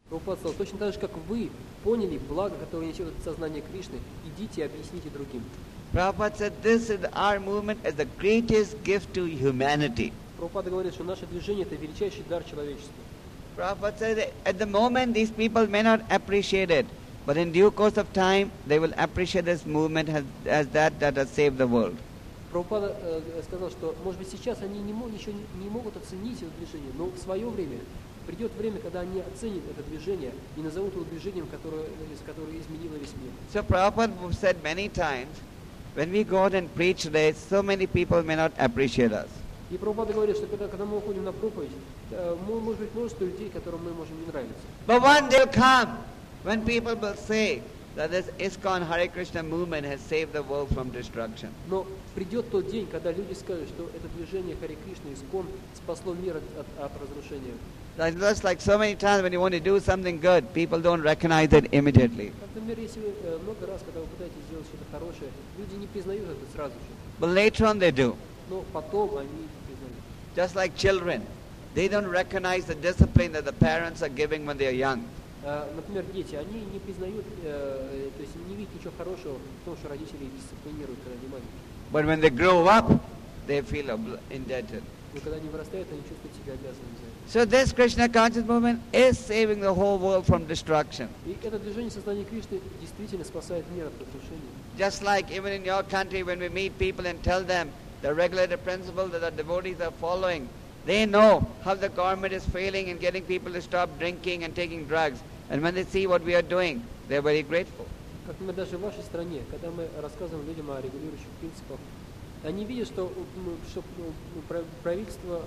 Прабхупада сказал, точно так же, как вы поняли благо, которое несет это сознание Кришны, идите и объясните другим. Prabhupada said this is our movement is the greatest gift to humanity. Прабхупада говорит, что наше движение – это величайший дар человечеству. Prabhupada said at the moment these people may not appreciate it, but in due course of time they will appreciate this movement as that has saved the world. Прабхупада сказал, что, может быть, сейчас они еще не могут оценить это движение, но в свое время придет время, когда они оценят это движение и назовут его движением, которое изменило весь мир. So Prabhupada said many times, when we go out and preach today, so many people may not appreciate us. И Прабхупада говорит, что когда мы уходим на проповедь, может быть множество людей, которым мы можем не нравиться. But one day will come when people will say that this ISKCON Hare Krishna movement has saved the world from destruction. Но придет тот день, когда люди скажут, что это движение Харе Кришна, ИСККОН, спасло мир от разрушения. Just like so many times when you want to do something good, people don't recognize it immediately. Например, если много раз, когда вы пытаетесь сделать что-то хорошее, люди не признают это сразу же. But later on they do. Но потом они признают. Just like children, they don't recognize the discipline that the parents are giving when they are young. Например, дети, они не признают, то есть не видят ничего хорошего в том, что родители их дисциплинируют, когда они маленькие. But when they grow up, they feel indebted. Но когда они вырастают, они чувствуют себя обязанными за это. So this Krishna conscious movement is saving the whole world from destruction. И это движение сознания Кришны действительно спасает мир от разрушения. Just like even in your country, when we meet people and tell them the regulated principle that the devotees are following, they know how the government is failing in getting people to stop drinking and taking drugs. And when they see what we are doing, they are very grateful. Как, например, даже в вашей стране, когда мы рассказываем людям о регулирующих принципах, они видят, что правительство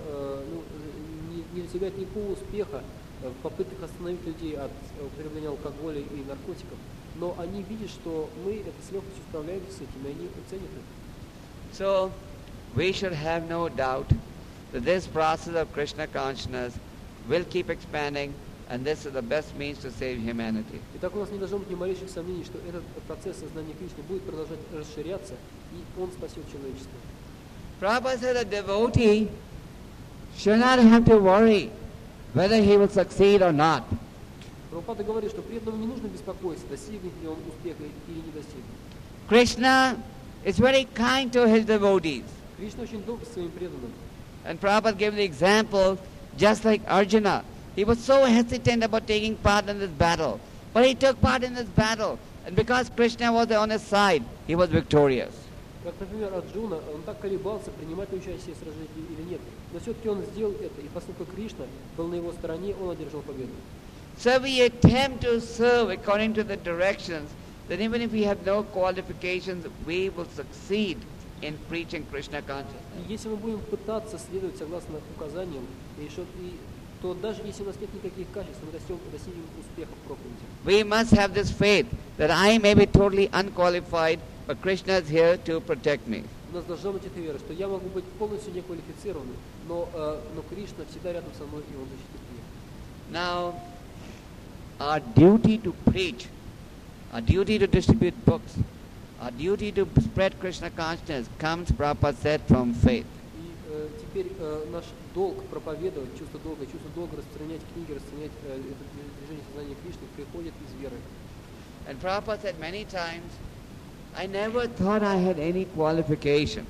не достигает никакого успеха в попытках остановить людей от употребления алкоголя и наркотиков. Но они видят, что мы это с легкостью справляемся с этим, и они ценят это. So, we should have no doubt that this process of Krishna consciousness will keep expanding, and this is the best means to save humanity. Итак, у нас не должно быть ни малейших сомнений, что этот процесс сознания Кришны будет продолжать расширяться, и он спасет человечество. Prabhupada said a devotee should not have to worry whether he will succeed or not. Прабхупада говорит, что преданному не нужно беспокоиться, достигнет ли он успеха или не достигнет. Krishna is very kind to his devotees. Кришна очень добр к своим преданным. And Prabhupada gave the example, just like Arjuna. He was so hesitant about taking part in this battle. But he took part in this battle. And because Krishna was on his side, he was victorious. Как, например, Арджуна, он так колебался, принимать ли участие в сражении или нет. Но все-таки он сделал это, и поскольку Кришна был на его стороне, он одержал победу. So we attempt to serve according to the directions, that even if we have no qualifications, we will succeed in preaching Krishna consciousness. И если мы будем пытаться следовать согласно указаниям, то даже если у нас нет никаких качеств, мы достигнем успеха в проповеди. We must have this faith that I may be totally unqualified, but Krishna is here to protect me. У нас должна быть эта вера, что я могу быть полностью неквалифицированным, но Кришна всегда рядом со мной, и Он защитит меня. Now, our duty to preach, our duty to distribute books, our duty to spread Krishna consciousness comes, Prabhupada said, from faith. И теперь наш долг проповедовать, чувство долга распространять книги, распространять это движение сознания Кришны приходит из веры. And Prabhupada said many times, I never thought I had any qualification.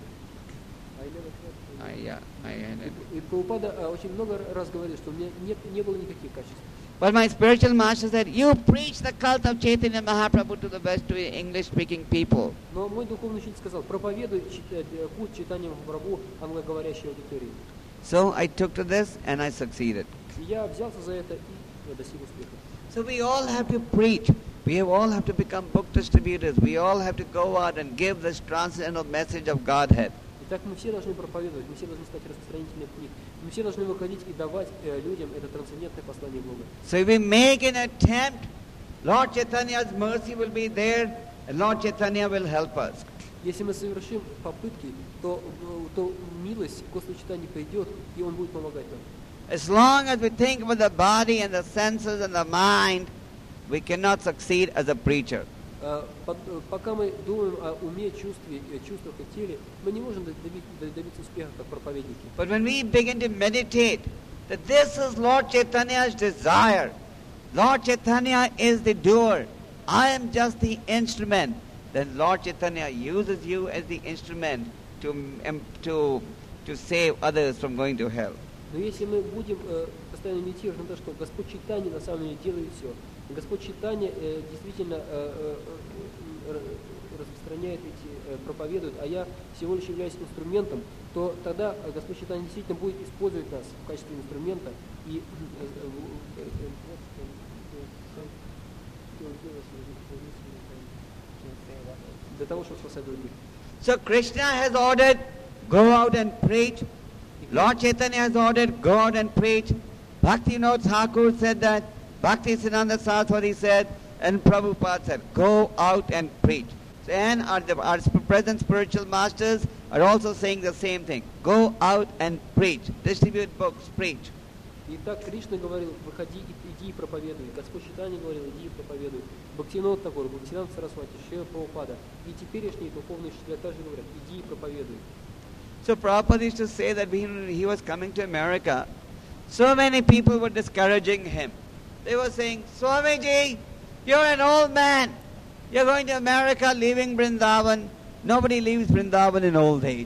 И Прабхупада очень много раз говорил, что у меня не было никаких качеств. But my spiritual master said, you preach the cult of Chaitanya Mahaprabhu to the West, to English-speaking people. Но мой духовный учитель сказал, проповедуй культ Чайтаньи Махапрабху англоговорящей аудитории. So I took to this and I succeeded. И я взялся за это и достиг успеха. So we all have to preach. We all have to become book distributors. We all have to go out and give this transcendental message of Godhead. Итак, мы все должны проповедовать, мы все должны стать распространителями книг. Мы все должны выходить и давать людям это трансцендентное послание Бога. So if we make an attempt, Lord Chaitanya's mercy will be there, and Lord Chaitanya will help us. Если мы совершим попытки, то милость Господа Чайтаньи придет, и Он будет помогать нам. As long as we think about the body and the senses and the mind, we cannot succeed as a preacher. Пока мы думаем о уме, чувствах и теле, мы не можем добиться успеха как проповедники. But when we begin to meditate that this is Lord Chaitanya's desire, Lord Chaitanya is the doer. I am just the instrument. Then Lord Chaitanya uses you as the instrument to save others from going to hell. Но если мы будем постоянно медитировать на то, что Господь Чайтанья на самом деле делает все, и Господь Чайтанья действительно распространяет эти, проповедует, а я всего лишь являюсь инструментом, то тогда Господь Чайтанья действительно будет использовать нас в качестве инструмента и для того, чтобы спасать других. So Krishna has ordered, go out and preach. Lord Chaitanya has ordered, go out and preach. Bhaktivinoda Thakur said that. Bhaktisiddhanta Saraswati said, and Prabhupada said, go out and preach. And our present spiritual masters are also saying the same thing. Go out and preach. Distribute books, preach. Итак, Кришна говорил, выходи, иди и проповедуй. Господь Чайтанья говорил, иди и проповедуй. Бхактивинода Тхакур, Бхактисиддханта Сарасвати, Шрила Прабхупада и теперешние духовные учителя также говорят, иди и проповедуй. So Prabhupada used to say that when he was coming to America, so many people were discouraging him. They were saying, Swamiji, you're an old man. You're going to America, leaving Vrindavan. Nobody leaves Vrindavan in old age.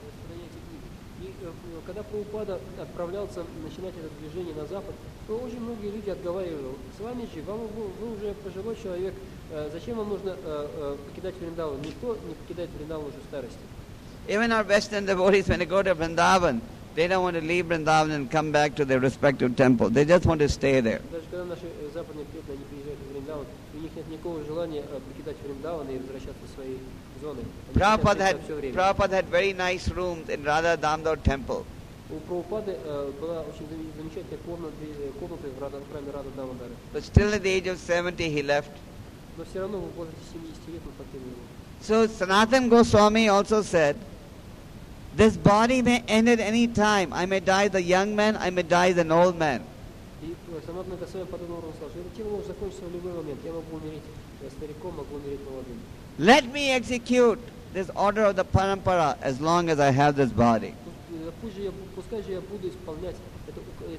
И когда Прабхупада отправлялся начинать это движение на Запад, то очень многие люди отговаривали его. Свамиджи, вы уже пожилой человек, зачем вам нужно покидать Вриндаван? Никто не покидает Вриндаван уже в старости. Even our Western devotees, when they go to Vrindavan, they don't want to leave Vrindavan and come back to their respective temple. They just want to stay there. Даже когда наши западные преданные они приезжают в Вриндаван, у них нет никакого желания покидать Вриндаван и возвращаться в свои зоны. Prabhupada had very nice rooms in Radha Damodar temple. У Прабхупады была очень замечательная комната в храме Рада Дамодара. But still at the age of 70 he left. Но все равно в возрасте 70 лет он покинул его. So Sanatana Goswami also said, this body may end at any time. I may die as a young man, I may die as an old man. И Санатана Госвами подобным образом сказал, что это тело может закончиться в любой момент. Я могу умереть стариком, могу умереть молодым. Let me execute this order of the parampara as long as I have this body. Пускай же я буду исполнять это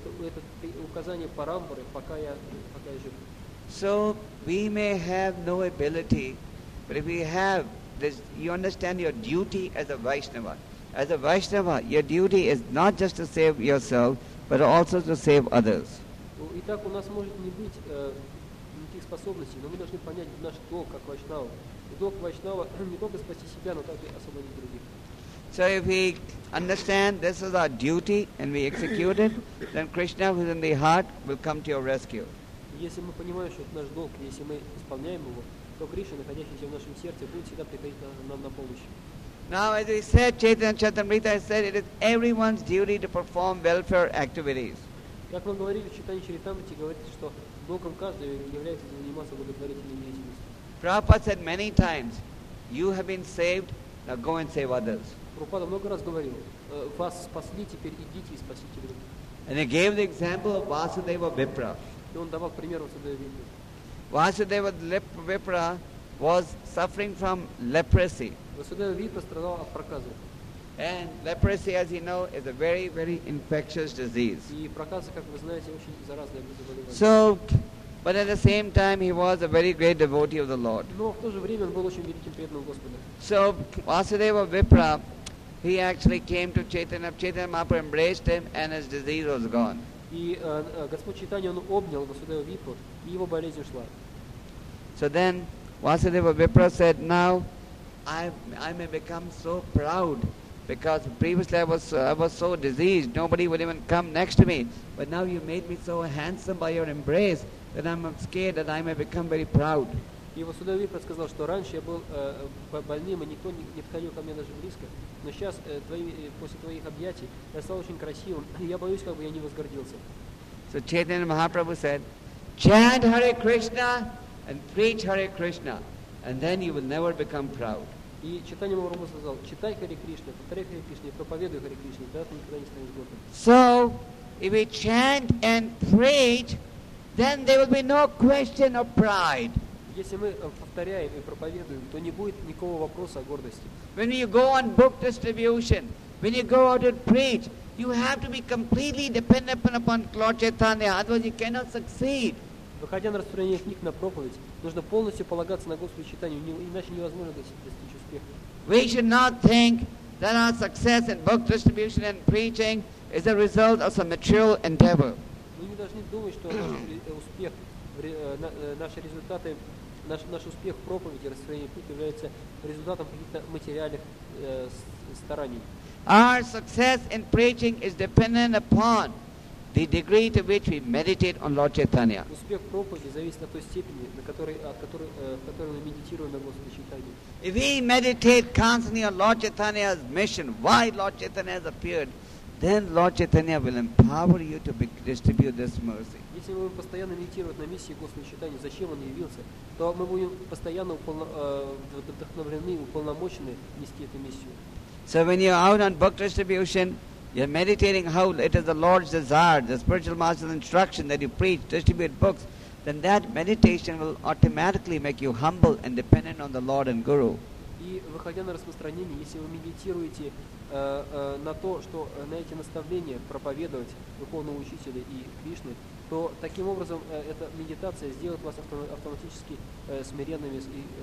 указание парампары, пока я жив. So we may have no ability, but if we have this, you understand your duty as a Vaishnava. As a Vaishnava, your duty is not just to save yourself, but also to save others. Итак, у нас может не быть никаких способностей, но мы должны понять наш долг как Вайшнава. Долг Вайшнава не только спасти себя, но также освободить других. So if we understand this is our duty and we execute it, then Krishna who is in the heart will come to your rescue. Если мы понимаем, что это наш долг, если мы исполняем его, то Кришна, находящийся в нашем сердце, будет всегда приходить нам на помощь. Now, as we said, Chaitanya Charitamrita said, it is everyone's duty to perform welfare activities. Как мы говорили в Чайтанье Чаритамрите, говорится, что долгом каждого является заниматься благотворительной деятельностью. Prabhupada said many times, you have been saved, now go and save others. Прабхупада много раз говорил, вас спасли, теперь идите и спасите других. And he gave the example of Vasudeva Vipra. И он давал пример Васудева Випры. Vasudeva Vipra was suffering from leprosy. Васудева Випра страдал от проказы. And leprosy, as you know, is a very, very infectious disease. И проказа, как вы знаете, очень заразное заболевание. So, but at the same time, he was a very great devotee of the Lord. Но в то же время он был очень великим преданным Господа. So, Vasudeva Vipra, he actually came to Chaitanya. Chaitanya Mahaprabhu embraced him and his disease was gone. И Господь Чайтанья, он обнял Васудева Випру, и его болезнь ушла. So then, Vasudeva Vipra said, now, I may become so proud because previously I was so diseased, nobody would even come next to me. But now you made me so handsome by your embrace that I'm scared that I may become very proud. И Васудева Випра сказал, что раньше я был больным, и никто не подходил ко мне даже близко. Но сейчас, после твоих объятий, я стал очень красивым, и я боюсь, как бы я не возгордился. So Chaitanya Mahaprabhu said, chant Hare Krishna and preach Hare Krishna, and then you will never become proud. И Чайтанья Махапрабху сказал, читай Харе Кришна, повторяй Харе Кришна и проповедуй Харе Кришна, тогда ты никогда не станешь гордым. So, if we chant and preach, then there will be no question of pride. Если мы повторяем и проповедуем, то не будет никакого вопроса о гордости. When you go on book distribution, when you go out and preach, you have to be completely dependent upon Lord Chaitanya, otherwise you cannot succeed. Выходя на распространение книг на проповедь, нужно полностью полагаться на Господа читанию, иначе невозможно достичь успеха. We should not think that our success in book distribution and preaching is a result of some material endeavor. Мы не должны думать, что наш успех, наши результаты, наш успех в проповеди, распространении книг является результатом каких-то материальных стараний. Our success in preaching is dependent upon the degree to which we meditate on Lord Chaitanya. Успех в проповеди зависит от той степени, в которой мы медитируем на Господа читания. If we meditate constantly on Lord Chaitanya's mission, why Lord Chaitanya has appeared, then Lord Chaitanya will empower you to distribute this mercy. Если мы будем постоянно медитировать на миссии Господа читания, зачем Он явился, то мы будем постоянно вдохновлены, уполномочены нести эту миссию. So when you're out on book distribution, you're meditating how it is the Lord's desire, the spiritual master's instruction that you preach, distribute books, then that meditation will automatically make you humble and dependent on the Lord and Guru. И выходя на распространение, если вы медитируете на то, что на эти наставления проповедовать Духовного Учителя и Кришны, то таким образом эта медитация сделает вас автоматически смиренными.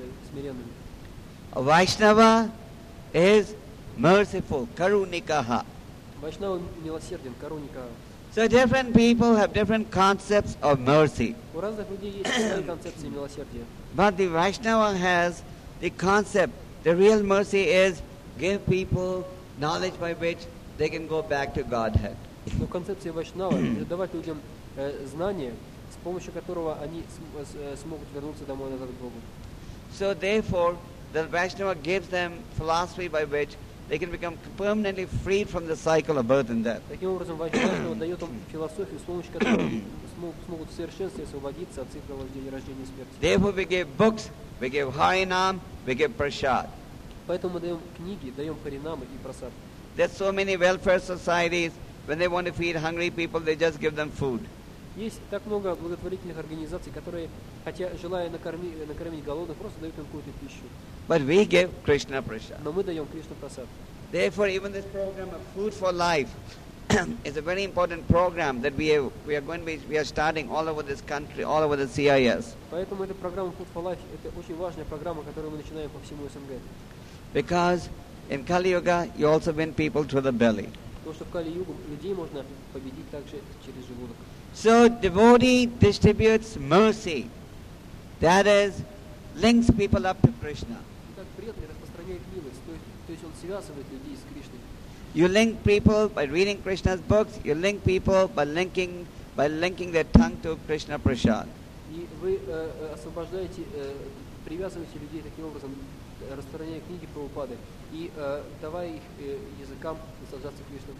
Vaishnava is merciful, karunikaha. Вайшнава милосерден, каруника. So different people have different concepts of mercy. У разных людей есть свои концепции милосердия. But the Vaishnava has the concept, the real mercy is give people knowledge by which they can go back to Godhead. Но концепция Вайшнава – давать людям знания, с помощью которого они смогут вернуться домой назад к Богу. So therefore, the Vaishnava gives them philosophy by which they can become permanently freed from the cycle of birth and death. Таким образом, Вайшнава дает им философию, с помощью которой смогут в совершенстве освободиться от цикла рождения и смерти. Therefore, we give books, we give Harinam, we give Prasad. Поэтому мы даем книги, даем харинамы и прасад. There's so many welfare societies, when they want to feed hungry people, they just give them food. Есть так много благотворительных организаций, которые, хотя желая накормить голодных, просто дают им какую-то пищу. But we give Krishna Prasad. Но мы даем Кришна прасад. Therefore, even this program of Food for Life is a very important program that we are starting all over this country, all over the CIS. Поэтому эта программа Food for Life – это очень важная программа, которую мы начинаем по всему СНГ. Because in Kali Yuga, you also win people through the belly. Потому что в Кали-югу людей можно победить также через желудок. So devotee distributes mercy. That is, links people up to Krishna. Итак, преданный распространяет милость, то есть он связывает людей с Кришной. You link people by reading Krishna's books. You link people by linking their tongue to Krishna Prasad. И вы освобождаете, привязываете людей таким образом, распространяя книги Прабхупады и давая их языкам наслаждаться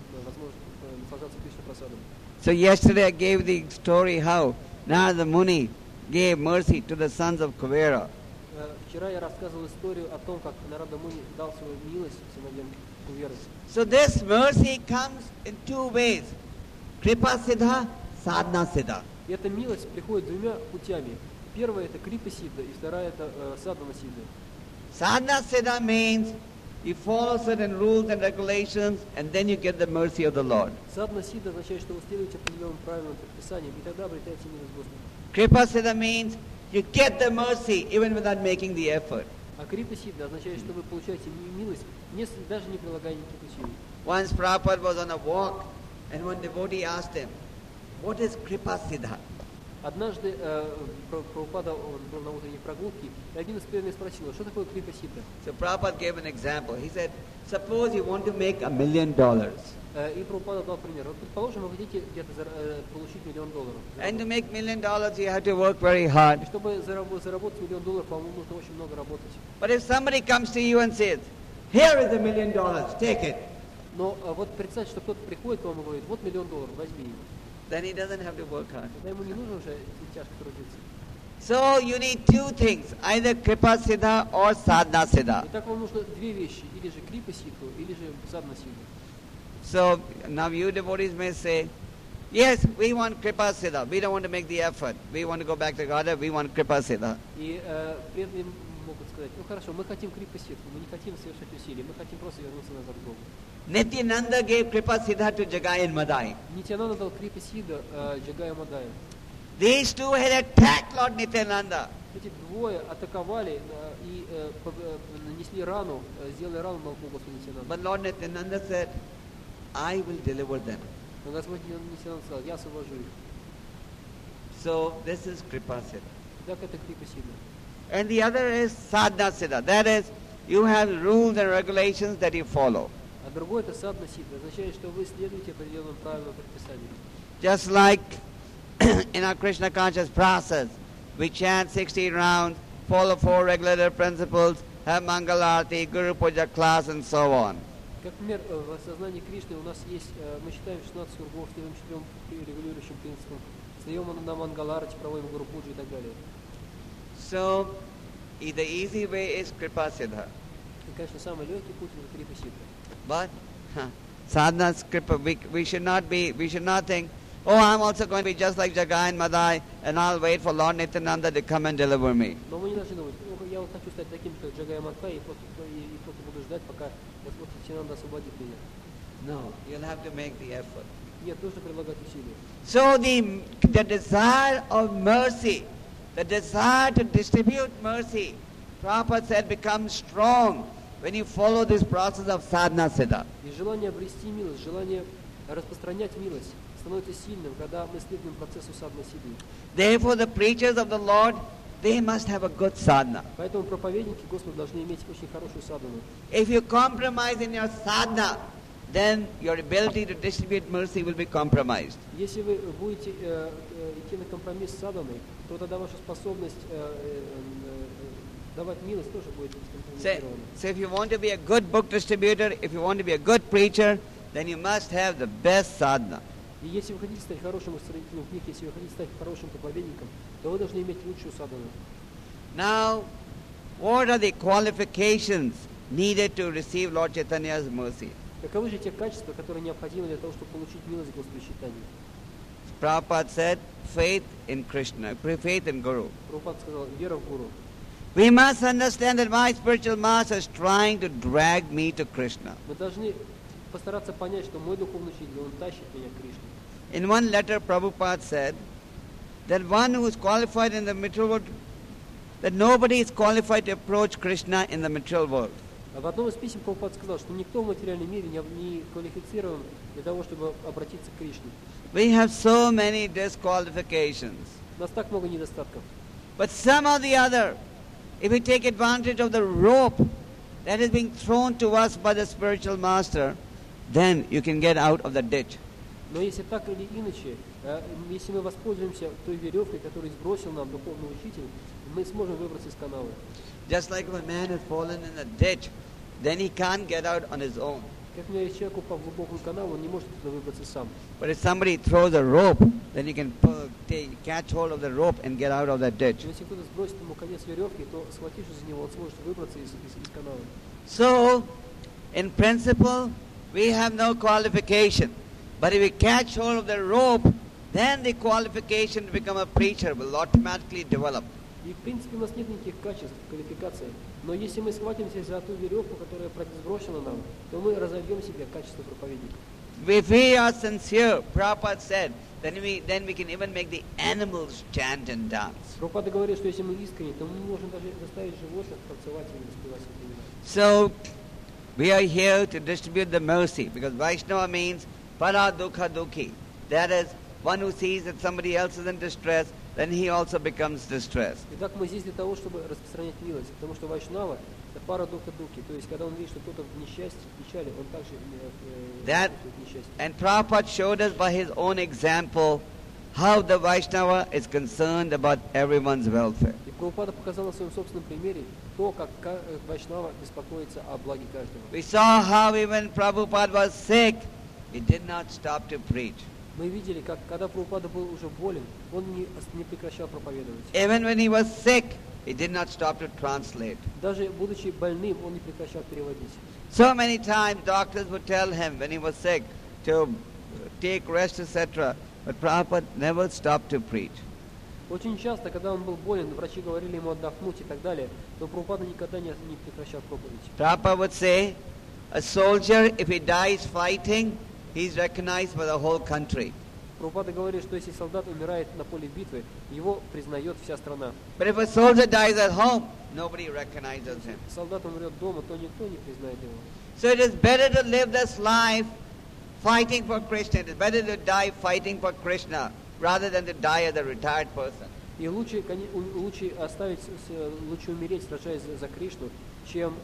Кришна прасадом. So yesterday I gave the story how Narada Muni gave mercy to the sons of Kuvera. Вчера я рассказывал историю о том, как Нарада Муни дал свою милость сыновьям Куверы. So this mercy comes in two ways: Kripa Siddha, Sadhana Siddha. И эта милость приходит двумя путями. Первая это Крипа Сиддха, и вторая это Садхана Сиддха. Sadhana Siddha means you follow certain rules and regulations, and then you get the mercy of the Lord. Садхана Сиддха означает, что вы следуете определенным правилам, предписаниям, и тогда обретаете милость Господа. Kripa Siddha means you get the mercy even without making the effort. А Крипа Сиддха означает, что вы получаете милость, даже не прилагая никаких усилий. Once Prabhupada was on a walk, and one devotee asked him, "What is Kripa Siddha?" Однажды Прабхупада был на утренней прогулке, и один из преданных спросил, что такое Крипа Сиддха? So Prabhupada gave an example. He said, suppose you want to make $1 million. И Прабхупада дал пример. Вот, предположим, вы хотите где-то получить $1 миллион. And to make $1 million, you have to work very hard. И чтобы заработать $1 миллион, вам нужно очень много работать. But if somebody comes to you and says, "Here is $1 million, take it," Но вот представьте, что кто-то приходит к вам и говорит, вот $1 миллион, возьми его. then he doesn't have to work hard. Тогда ему не нужно уже тяжко трудиться. So you need two things, either Kripa Siddha or Sadhana Siddha. Итак, вам нужно две вещи, или же Крипа Сиддху, или же Садхана Сиддху. So now you devotees may say, yes, we want Kripa Siddha. We don't want to make the effort. We want to go back to God. We want Kripa Siddha. И преданные могут сказать, ну хорошо, мы хотим Крипа Сиддху, мы не хотим совершать усилий, мы хотим просто вернуться назад к Богу. Nityananda gave Kripa Siddha to Jagai and Madai. Нитянанда дал Крипа Сиддха Джагаю Мадаю. These two had attacked Lord Nityananda. Эти двое атаковали и нанесли рану, сделали рану на лбу Господа Нитянанда. But Lord Nityananda said, I will deliver them. Но Господь Нитянанда сказал, я освобожу их. So this is Kripa Siddha. Так это Крипа Сидха. And the other is Sadhana Siddha. That is, you have rules and regulations that you follow. А другой это Садхана Сидха. Означает, что вы следуете определенным правилам предписаниям. Just like in our Krishna conscious process, we chant 60 rounds, follow 4 regulated principles, have Mangalarti, Guru Puja class, and so on. Как пример, в сознании Кришны у нас есть, мы считаем 16 кругов, следуем 4 регулирующим принципам, встаем на Мангаларати, проводим Гуру Пуджу и так далее. So, the easy way is Kripa Siddha. И, конечно, самый легкий путь это Крипа Сидха. But sadhana's Kripa, we should not think, oh, I'm also going to be just like Jagai and Madai, and I'll wait for Lord Nityananda to come and deliver me. Но мы не должны думать, я вот хочу стать таким, как Джагай Матай, и просто буду ждать, пока Господь Нитянанда освободит меня. No, you'll have to make the effort. Нет, нужно прилагать усилия. So the desire of mercy, the desire to distribute mercy, Prabhupada said, becomes strong when you follow this process of sadhana siddha. И желание обрести милость, желание распространять милость становится сильным, когда мы следуем процессу садхана сидхи. Therefore, the preachers of the Lord, they must have a good sadhana. Поэтому проповедники Господа должны иметь очень хорошую садхану. If you compromise in your sadhana, then your ability to distribute mercy will be compromised. Если вы будете идти на компромисс с садханой, то тогда ваша способность давать милость тоже будет скомпрометирована. So if you want to be a good book distributor, if you want to be a good preacher, then you must have the best sadhana. И если вы хотите стать хорошим исцелителем книг, если вы хотите стать хорошим проповедником, то вы должны иметь лучшую садхану. Now, what are the qualifications needed to receive Lord Chaitanya's mercy? Каковы же те качества, которые необходимы для того, чтобы получить милость Господа Чайтаньи? Prabhupada said, faith in Krishna, faith in Guru. Прабхупада сказал, вера в Гуру. We must understand that my spiritual master is trying to drag me to Krishna. Мы должны постараться понять, что мой духовный учитель, он тащит меня к Кришне. In one letter, Prabhupada said that one who is qualified in the material world, that nobody is qualified to approach Krishna in the material world. В одном из писем Прабхупада сказал, что никто в материальном мире не квалифицирован для того, чтобы обратиться к Кришне. We have so many disqualifications. У нас так много недостатков. But somehow or the other, if we take advantage of the rope that is being thrown to us by the spiritual master, then you can get out of the ditch. Но если так или иначе, если мы воспользуемся той веревкой, которую сбросил нам духовный учитель, мы сможем выбраться из канавы. Just like if a man has fallen in a ditch, then he can't get out on his own. Как мне человек упал в глубокую канаву, он не может туда выбраться сам. But if somebody throws a rope, then you can catch hold of the rope and get out of that ditch. Но если кто-то сбросит ему конец веревки, то, схватившись за него, он сможет выбраться из канавы. So, in principle, we have no qualification. But if we catch hold of the rope, then the qualification to become a preacher will automatically develop. И в принципе у нас нет никаких качеств, квалификаций. Но если мы схватимся за ту веревку, которая сброшена нам, то мы разовьем себе качество проповедника. If we are sincere, Prabhupada said, then we can even make the animals chant and dance. Прабхупада говорит, что если мы искренне, то мы можем даже заставить животных танцевать или воспевать святые имена. So, we are here to distribute the mercy, because Vaishnava means para dukha dukhi. That is, one who sees that somebody else is in distress, then he also becomes distressed. Итак, мы здесь для того, чтобы распространять милость, потому что вайшнава – это пара духа дуки, то есть когда он видит, что кто-то в несчастье, в печали, он также в несчастье. And Prabhupada showed us by his own example how the Vaishnava is concerned about everyone's welfare. И Прабхупада показал на своем собственном примере то, как вайшнава беспокоится о благе каждого. We saw how even Prabhupada was sick, he did not stop to preach. Мы видели, как когда Прабхупада был уже болен, он не прекращал проповедовать. Even when he was sick, he did not stop to translate. Даже будучи больным, он не прекращал переводить. So many times doctors would tell him when he was sick to take rest, etc. But Prabhupada never stopped to preach. Очень часто, когда он был болен, врачи говорили ему отдохнуть и так далее, но Прабхупада никогда не прекращал проповедь. Prabhupada would say, a soldier, if he dies fighting, he is recognized by the whole country. Прабхупада говорит, что если солдат умирает на поле битвы, его признает вся страна. But if a soldier dies at home, nobody recognizes him. Если солдат умрет дома, то никто не признает его. So it is better to live this life fighting for Krishna. It is better to die fighting for Krishna rather than to die as a retired person. И лучше лучше умереть, сражаясь за Кришну, чем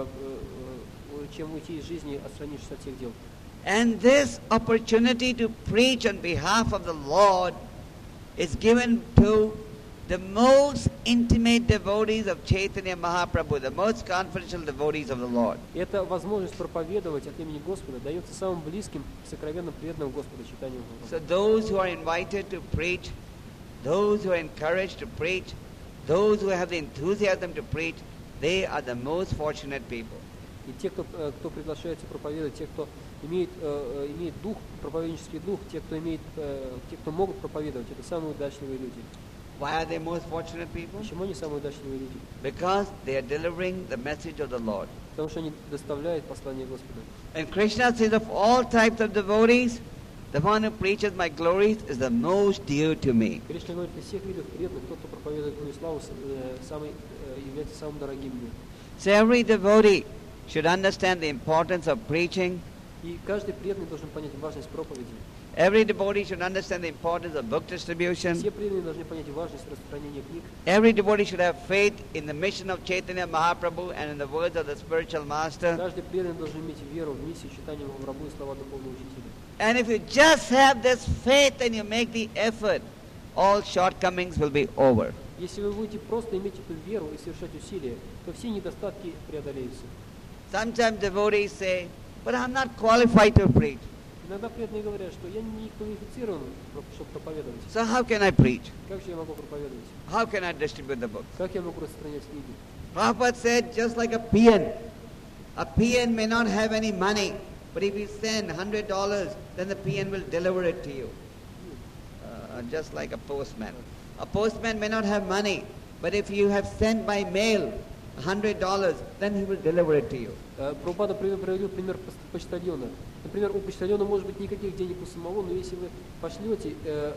уйти из жизни, отстранившись от всех дел. And this opportunity to preach on behalf of the Lord is given to the most intimate devotees of Chaitanya Mahaprabhu, the most confidential devotees of the Lord. Эта возможность проповедовать от имени Господа дается самым близким, сокровенным преданным Господу Чайтанье Махапрабху. So those who are invited to preach, those who are encouraged to preach, those who have the enthusiasm to preach, they are the most fortunate people. И те, кто приглашается проповедовать, те, кто имеет дух, проповеднический дух, те, кто могут проповедовать, это самые удачливые люди. Why are they most fortunate people? Почему они самые удачливые люди? Because they are delivering the message of the Lord. Потому что они доставляют послание Господа. And Krishna says of all types of devotees, the one who preaches my glories is the most dear to me. Кришна говорит, из всех видов преданных, тот, кто проповедует мою славу, является самым дорогим мне. So every devotee should understand the importance of preaching. И каждый преданный должен понять важность проповеди. Every devotee should understand the importance of book distribution. Все преданные должны понять важность распространения книг. Every devotee should have faith in the mission of Chaitanya Mahaprabhu and in the words of the spiritual master. Каждый преданный должен иметь веру в миссию Чайтаньи Махапрабху и слова духовного учителя. And if you just have this faith and you make the effort, all shortcomings will be over. Если вы будете просто иметь эту веру и совершать усилия, то все недостатки преодолеются. Sometimes devotees say, but I'm not qualified to preach. Иногда преданные говорят, что я не квалифицирован, чтобы проповедовать. So how can I preach? Как же я могу проповедовать? How can I distribute the book? Как я могу распространять книги? Prabhupada said, just like a peon may not have any money, but if you send $100, then the peon will deliver it to you. Just like a postman. A postman may not have money, but if you have sent by mail $100, then he will deliver it to you. Прабхупада приводил пример почтальона. Например, у почтальона может быть никаких денег у самого, но если вы пошлете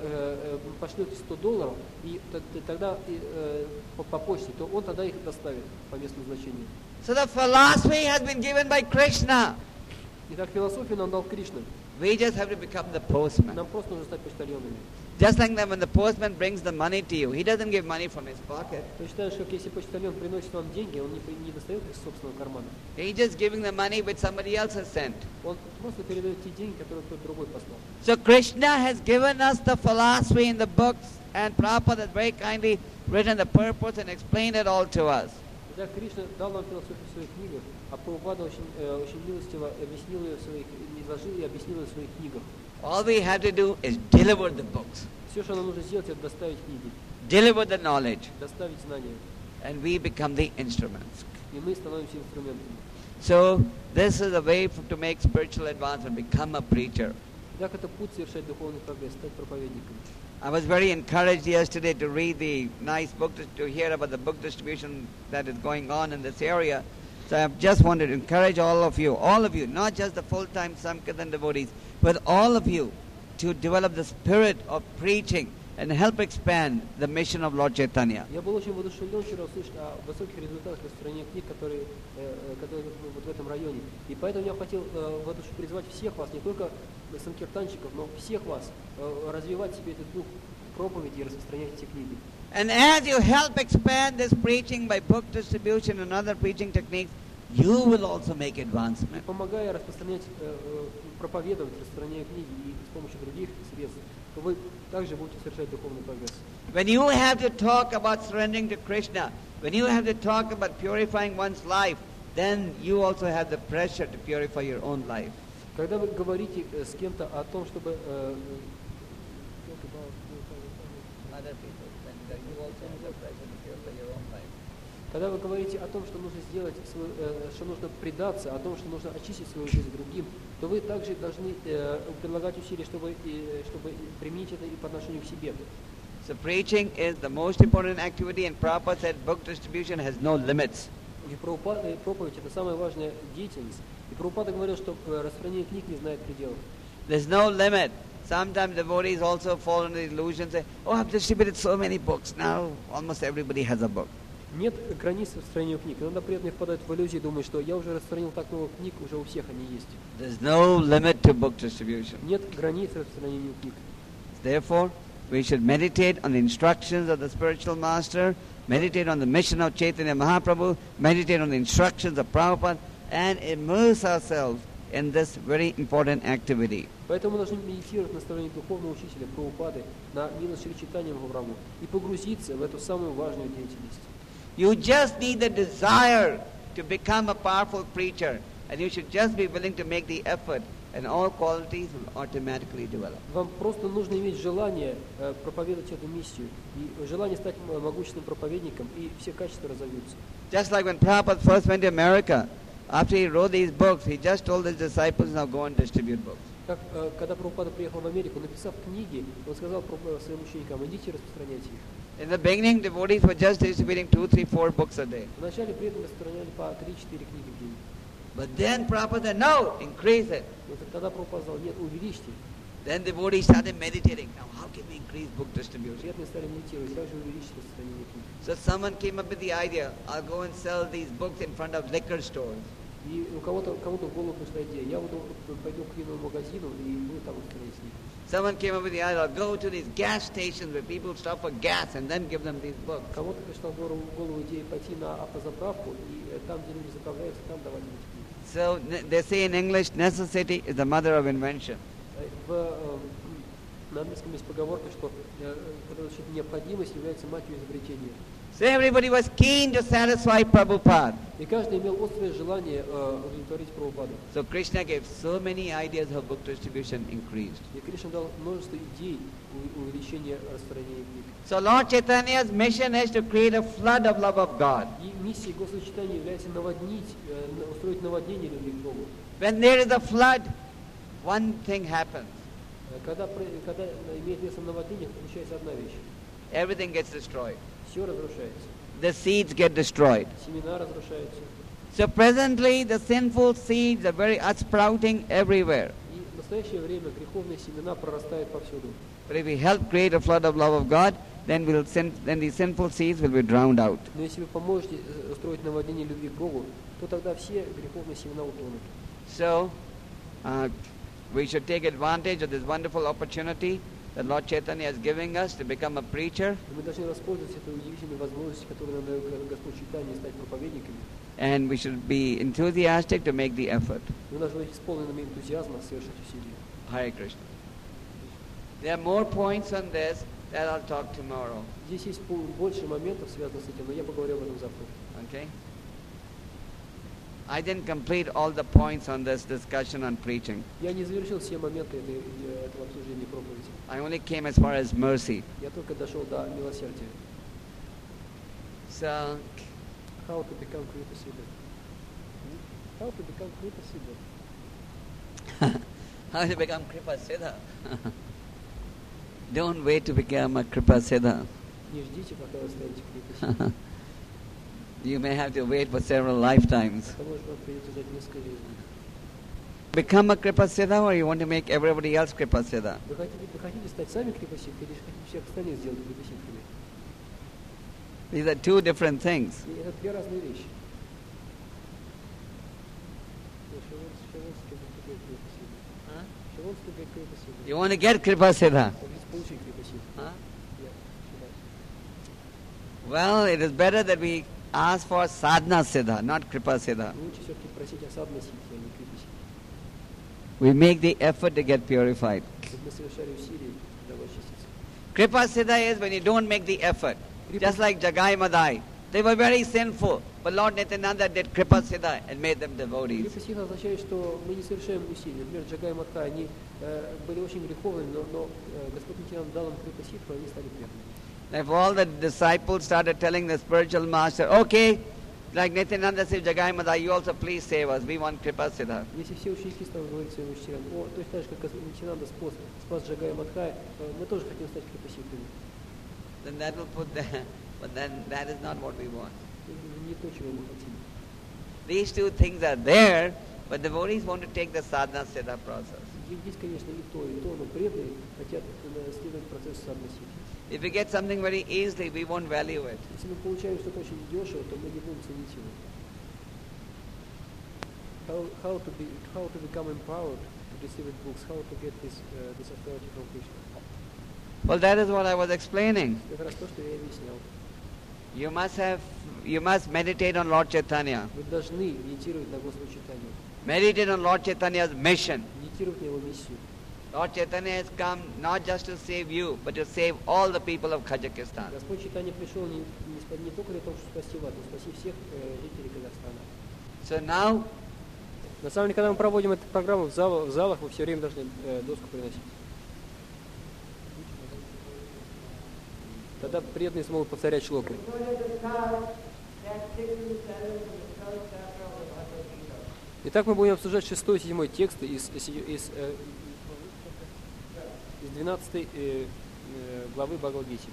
$100 и тогда по почте, то он тогда их доставит по месту назначения. So the philosophy has been given by Krishna. Итак, философию нам дал Кришна. We just have to become the postman. Нам просто нужно стать почтальонами. Just like that when the postman brings the money to you, he doesn't give money from his pocket. Ты считаешь, как если почтальон приносит вам деньги, он не достает их из собственного кармана. He's just giving the money which somebody else has sent. Он просто передает те деньги, которые кто-то другой послал. So Krishna has given us the philosophy in the books, and Prabhupada has very kindly written the purpose and explained it all to us. Итак, Кришна дал нам философию в своих книгах, а Прабхупада очень милостиво изложил и объяснил ее в своих книгах. All we have to do is deliver the books. Все, что нам нужно сделать, это доставить книги, Deliver the knowledge, доставить знания, and we become the instruments. и мы становимся инструментами. So this is a way to make spiritual advancement, become a preacher. Итак, это путь совершать духовный прогресс, стать проповедником. I was very encouraged yesterday to read the nice book, to hear about the book distribution that is going on in this area. So I just wanted to encourage all of you, not just the full-time Sankirtan devotees, but all of you to develop the spirit of preaching and help expand the mission of Lord Chaitanya. Я был очень воодушевлен вчера услышать о высоких результатах распространения книг, которые вот в этом районе. И поэтому я хотел призвать всех вас, не только санкиртанщиков, но всех вас развивать в себе этот дух проповеди и распространять эти книги. And as you help expand this preaching by book distribution and other preaching techniques, you will also make advancement. Помогая распространять, проповедовать, распространяя книги и с помощью других средств, то вы также будете совершать духовный прогресс. When you have to talk about surrendering to Krishna, when you have to talk about purifying one's life, then you also have the pressure to purify your own life. Когда вы говорите с кем-то о том, чтобы Other people, then you also have the pressure to purify your own life. когда вы говорите о том, что нужно сделать, что нужно предаться, о том, что нужно очистить свою жизнь другим, то вы также должны прилагать усилия, чтобы применить это и по отношению к себе. So preaching is the most important activity, and Prabhupada said book distribution has no limits. И проповедь – это самая важная деятельность. И Прабхупада говорил, что распространение книг не знает пределов. There's no limit. Sometimes devotees also fall into the illusion, say, oh, I've distributed so many books, now almost everybody has a book. Нет границ распространению книг. Иногда преданные впадают в иллюзию и думают, что я уже распространил так много книг, уже у всех они есть. There's no limit to book distribution. Нет границ распространению книг. Therefore, we should meditate on the instructions of the spiritual master, meditate on the mission of Chaitanya Mahaprabhu, meditate on the instructions of Prabhupada, and immerse ourselves in this very important activity. Поэтому мы должны медитировать на наставление духовного учителя Прабхупады, на милость Шри Чайтаньи Махапрабху и погрузиться в эту самую важную деятельность. You just need the desire to become a powerful preacher, and you should just be willing to make the effort, and all qualities will automatically develop. Вам просто нужно иметь желание проповедовать эту миссию, и желание стать могущественным проповедником, и все качества разовьются. Just like when Prabhupada first went to America, after he wrote these books, he just told his disciples, now go and distribute books. Как, когда Прабхупада приехал в Америку, написав книги, он сказал своим ученикам, идите распространяйте их. In the beginning, devotees were just distributing 2, 3, 4 books a day. Вначале преданные распространяли по 3-4 книги в день. But then Prabhupada said, no, increase it. Но тогда Прабхупада сказал, нет, увеличьте. Then devotees started meditating. Now, how can we increase book distribution? Преданные стали медитировать, как же увеличить распространение книг. So someone came up with the idea, I'll go and sell these books in front of liquor stores. И у кому-то в голову пришла идея, я пойду к винному магазину и буду там распространять книги. Someone came up with the idea, I'll go to these gas stations where people stop for gas and then give them these books. Кому-то пришла в голову идея пойти на автозаправку и там, где люди заправляются, там давать им эти книги. So they say in English, necessity is the mother of invention. На английском есть поговорка, что необходимость является матерью изобретения. So everybody was keen to satisfy Prabhupada. И каждый имел острое желание удовлетворить Прабхупаду. So Krishna gave so many ideas how book distribution increased. И Кришна дал множество идей увеличения распространения книг. So Lord Chaitanya's mission is to create a flood of love of God. И миссией Господа Чайтаньи является устроить наводнение любви к Богу. When there is a flood, one thing happens. Когда имеет место наводнение, случается одна вещь. Everything gets destroyed. Все разрушается. The seeds get destroyed. Семена разрушаются. So presently the sinful seeds are sprouting everywhere. И в настоящее время греховные семена прорастают повсюду. But if we help create a flood of love of God, then the sinful seeds will be drowned out. Но если вы поможете устроить наводнение любви к Богу, то тогда все греховные семена утонут. So we should take advantage of this wonderful opportunity that Lord Chaitanya is giving us to become a preacher. Мы должны воспользоваться этой удивительной возможностью, которую нам дает Господь Чайтанья, стать проповедниками. And we should be enthusiastic to make the effort. Мы должны быть исполненными энтузиазма совершить усилия. Hare Krishna. There are more points on this that I'll talk tomorrow. Здесь есть больше моментов, связанных с этим, но я поговорю об этом завтра. Okay? I didn't complete all the points on this discussion on preaching. Я не завершил все моменты этого обсуждения проповеди. I only came as far as mercy. Я только дошел до милосердия. So, How to become Kripa Siddha. How to become Kripa Siddha. how to become Kripa Siddha? Don't wait to become a Kripa Siddha. Не ждите, пока вы станете Kripa Siddha. You may have to wait for several lifetimes. Потому что вам придется ждать несколько жизней. Become a Kripa Siddha, or you want to make everybody else Kripa Siddha? Вы хотите стать сами Kripa Siddha, или хотите всех остальных сделать Kripa Siddhами? These are two different things. И это две разные вещи. You want to get Kripa Siddha? Huh? Well, it is better that we ask for Sadhana Siddha, not Kripa Siddha. Лучше все-таки просить о садхана сидхи, а не Kripa Siddha. We make the effort to get purified. Чтобы мы совершали усилия, дабы очиститься. Kripa Siddha is when you don't make the effort. Just like Jagai Madai. They were very sinful, but Lord Nityananda did Kripa Siddha and made them devotees. Kripa Siddha означает, что мы не совершаем усилий. Например, Джагай и Мадха, они были очень греховными, но Господь Нитянанда дал им Kripa Siddha, и они стали преданными. If all the disciples started telling the spiritual master, okay, like Nityananda said, Jagai Madai, you also please save us, we want Kripa Siddha. Если все ученики станут говорить своим учителям, то есть так же, как Нитянанда спас Джагая и Мадха, мы тоже хотим стать Kripa Siddhами. Then that will put but then that is not what we want. Не то, чего мы хотим. These two things are there, but devotees want to take the sadhana siddha process. Есть, конечно, и то, но преданные хотят следовать процессу соотносить. If we get something very easily, we won't value it. Если мы получаем что-то очень дешево, то мы не будем ценить его. How to become empowered to receive books? How to get this authority from Krishna? Well, that is what I was explaining. Как раз то, что я объяснял. You must meditate on Lord Chaitanya. Вы должны медитировать на Господа Чайтанью. Meditate on Lord Chaitanya's mission. Медитировать на его миссию. Lord Chaitanya has come not just to save you, but to save all the people of Kazakhstan. Господь Чайтанья пришел не только для того, чтобы спасти вас, но спасти всех жителей Казахстана. So now, на самом деле, когда мы проводим эту программу в залах, вы все время должны доску приносить. Тогда преданные смогут повторять шлоку. Итак, мы будем обсуждать 6 и 7 тексты из 12 главы Бхагавад-гиты.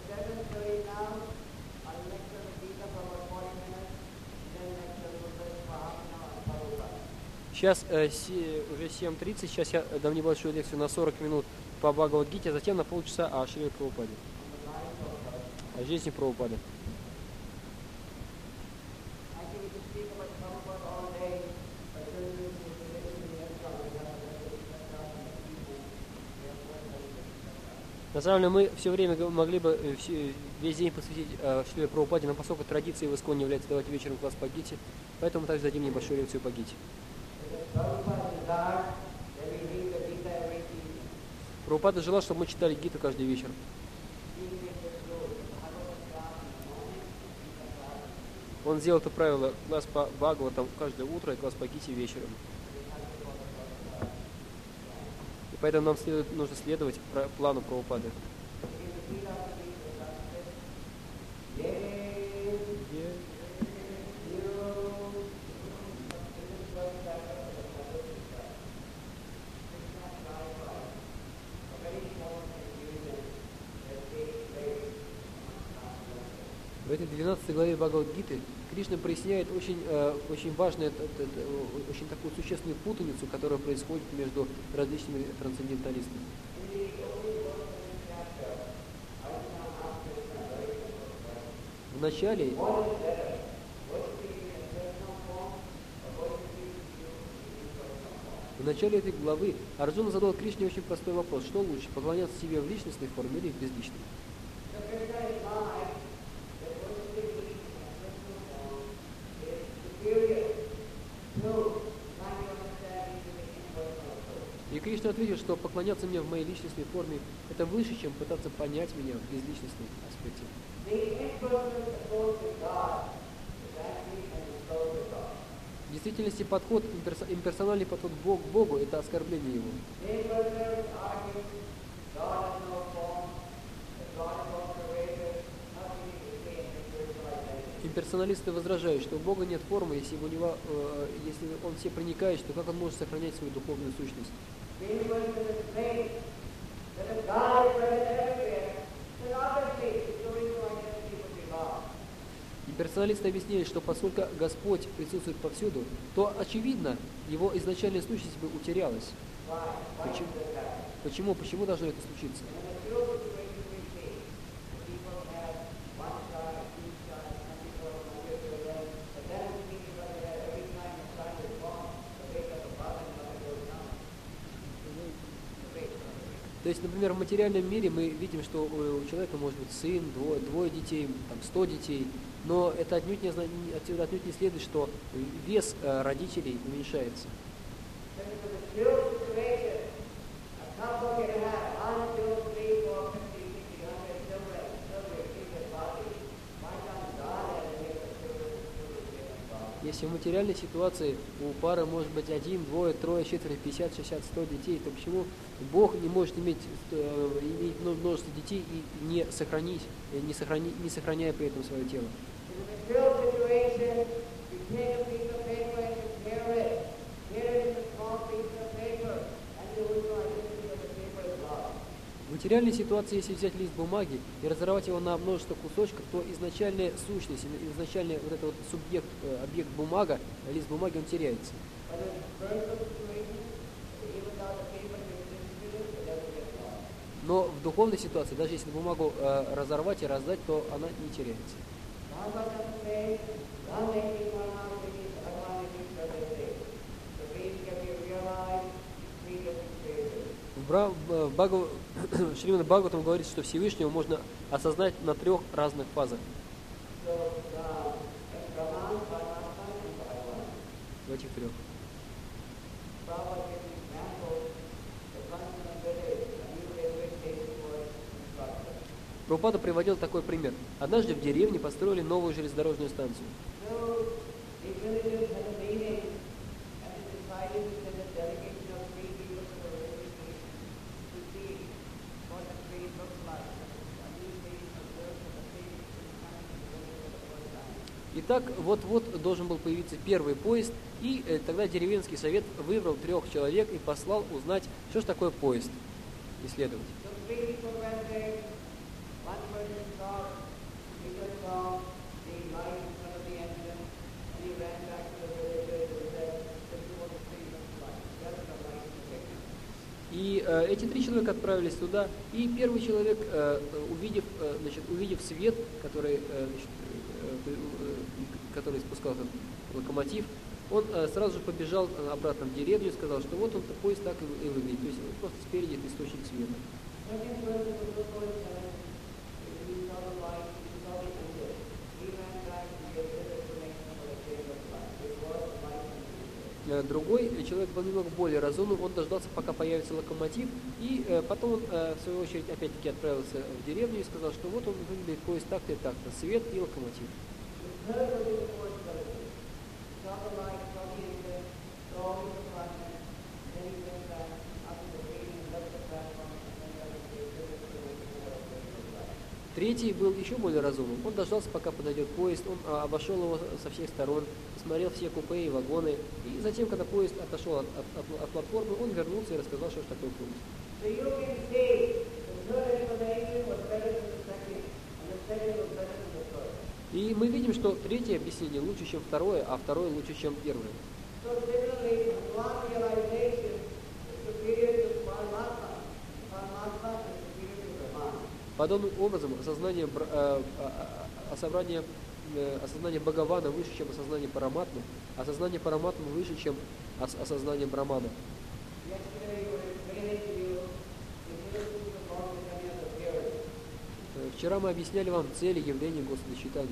Сейчас уже 7:30, сейчас я дам небольшую лекцию на 40 минут по Бхагавад-гите, а затем на полчаса о Шриле Прабхупаде. О жизни Прабхупады. На самом деле мы все время могли бы весь день посвятить Шриле Прабхупаде, но поскольку традицией в Исконе является давать вечером класс по Гите, поэтому мы также дадим небольшую лекцию по Гите. Прабхупада желал, чтобы мы читали Гиту каждый вечер. Он сделал это правило: класс по Бхагаватам каждое утро и класс по Гите вечером. И поэтому нам нужно следовать плану Прабхупады. В этой 12 главе Бхагавад-гиты Кришна проясняет очень важную, очень такую существенную путаницу, которая происходит между различными трансценденталистами. В начале этой главы Арджуна задал Кришне очень простой вопрос: что лучше, поклоняться себе в личностной форме или в безличной? И Кришна ответил, что поклоняться мне в моей личностной форме – это выше, чем пытаться понять меня в безличностном аспекте. В действительности подход, имперсональный подход к Богу – это оскорбление Его. Имперсоналисты возражают, что у Бога нет формы, если Он все проникающий, то как Он может сохранять свою духовную сущность? Имперсоналисты объяснили, что поскольку Господь присутствует повсюду, то, очевидно, Его изначальная сущность бы утерялась. Почему? Почему должно это случиться? То есть, например, в материальном мире мы видим, что у человека может быть сын, двое детей, 100 детей, но это отсюда отнюдь не следует, что вес родителей уменьшается. Если в материальной ситуации у пары может быть 1, 2, 3, 4, 50, 60, 100 детей, то почему Бог не может иметь множество детей и не сохраняя при этом свое тело? В материальной ситуации, если взять лист бумаги и разорвать его на множество кусочков, то изначальная сущность, изначальный вот этот вот объект бумага, лист бумаги, он теряется. Но в духовной ситуации, даже если бумагу разорвать и раздать, то она не теряется. Шримад Бхагаватам говорит, что Всевышнего можно осознать на 3 разных фазах. В этих 3. Прабхупада приводил такой пример. Однажды в деревне построили новую железнодорожную станцию. Итак, вот-вот должен был появиться первый поезд, и тогда деревенский совет выбрал 3 человек и послал узнать, что же такое поезд, исследовать. И эти 3 человека отправились туда, и первый человек, увидев свет, который спускал этот локомотив, он сразу же побежал обратно в деревню и сказал, что вот он поезд так и выглядит, то есть просто спереди это источник света. Другой человек был немного более разумным, он дождался, пока появится локомотив, и потом он, в свою очередь, опять-таки отправился в деревню и сказал, что вот он выглядит поезд так-то и так-то, свет и локомотив. Третий был еще более разумным. Он дождался, пока подойдет поезд, он обошел его со всех сторон, посмотрел все купе и вагоны, и затем, когда поезд отошел от платформы, он вернулся и рассказал, что такое поезд. И мы видим, что третье объяснение лучше, чем второе, а второе лучше, чем первое. Подобным образом осознание Бхагавана выше, чем осознание Параматмы, а осознание Параматмы выше, чем осознание Брахмана. Вчера мы объясняли вам цели явления Господа Чайтаньи.